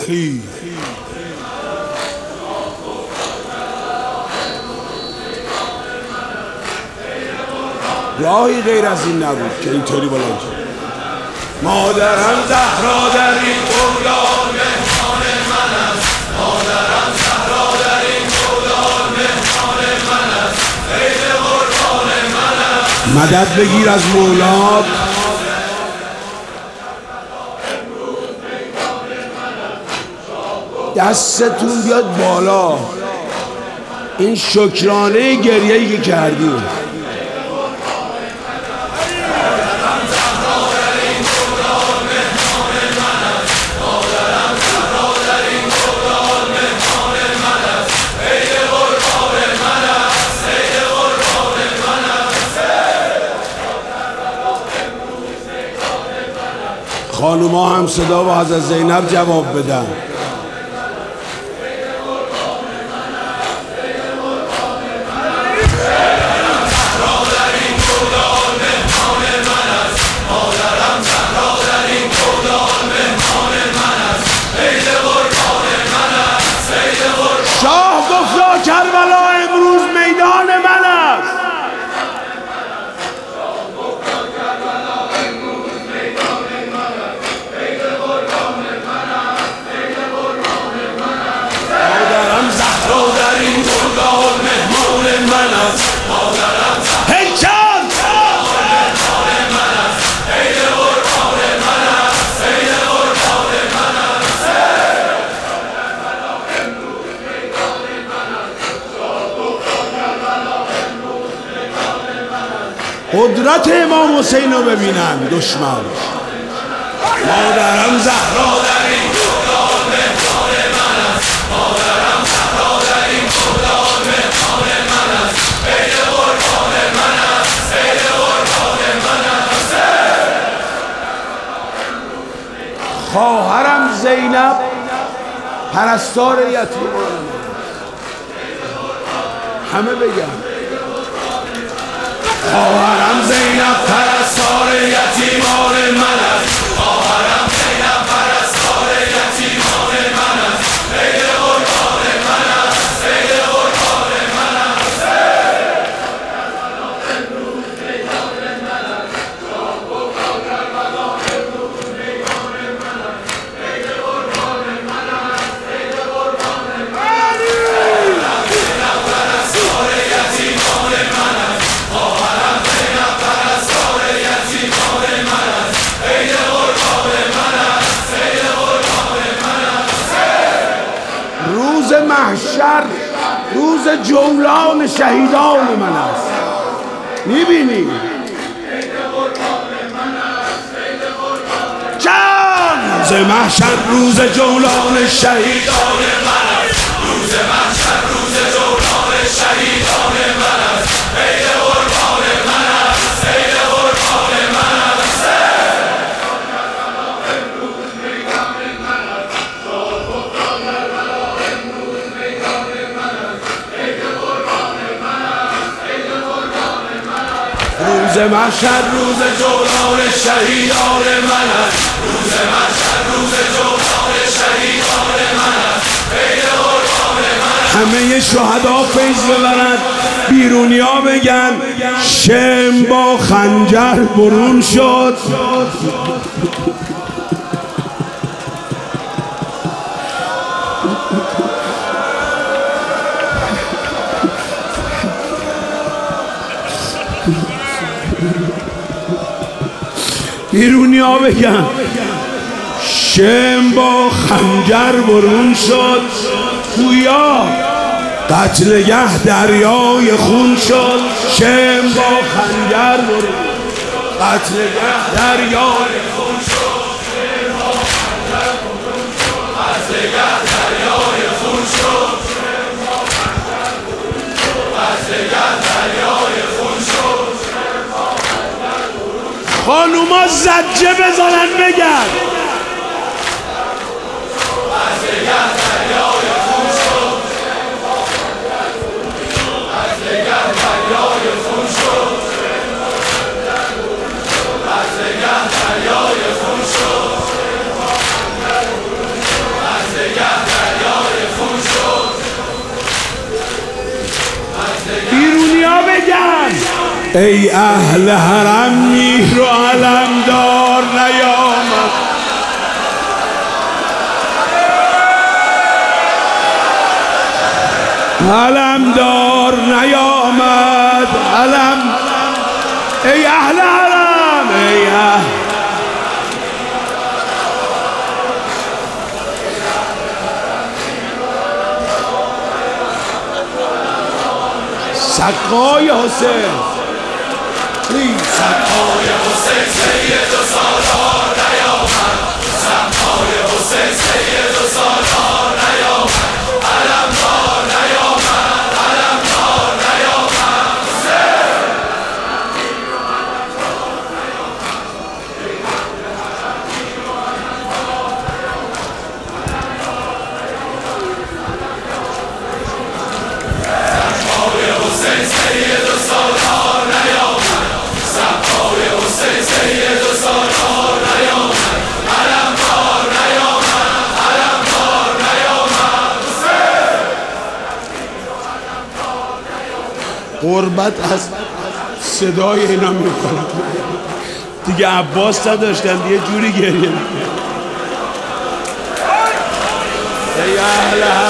خیر راهی غیر از این نبود که اینطوری بلند شد. مادرم زهرا در این گودال مهمان من است، مادرم زهرا در این گودال مهمان من است، عید قربان من است. مدد بگیر از مولا. دستتون بیاد بالا. این شکرانه گریه‌ای که کردیم. خانوما هم صدا و حضرت زینب جواب بدن. شاه گفتا کربلا امروز میدان من است. مادرم زهرا در این گودال مهمان من است، مادرم زهرا هیچم مهمان من است، عید قربان من است، عید قربان من است. قدرت امام حسین رو ببینن دشمن. مادرم زهرا در این گودال مهمان من است، مادرم زهرا در این گودال مهمان من است، عید قربان من است، عید قربان من است. خواهرم زینب پرستار یتیمان. همه بگم خواهرم زینب پرستار یتیمان من است، خواهرم زینب پرستار یتیمان من است، عید قربان من است، عید قربان من است. روز محشر روز جولان شهیدان من است. میبینی جان روز محشر روز جولان شهیدان من است، روز محشر روز جولان شهیدان من است، عید قربان من است، عید قربان من است. روز محشر روز جولان شهیدان من است، روز محشر روز جولان شهیدان من است، عید قربان من است. همه شهدا فیض ببرند، بیرونیا بگن شم با خنجر برون شد. بیرونیا بگن شم با خنجر برون شد. گویا قتلگه دریای خون شد. شم با خنجر برون قتلگه دریای خون شد. قتلگه دریای خون شد. قتلگه دریای خون شد. خانوما زجه بزنن بگن ای اهل حرم میر و علمدار نیامد. علمدار نیامد علم ای اهل حرم ای اهل سقای حسین سقای حسین سید و سالار نیامد. سقای حسین سید و سالار نیامد. علمدار نیامد. علمدار نیامد. سقای حسین سید و سالار نیامد. سقای حسین سید و سالار نیامد. علمدار نیامد. علمدار نیامد. قربت از صدای اینا میکنم دیگه. عباس نداشتن یه جوری گریه میکنم. ای اهل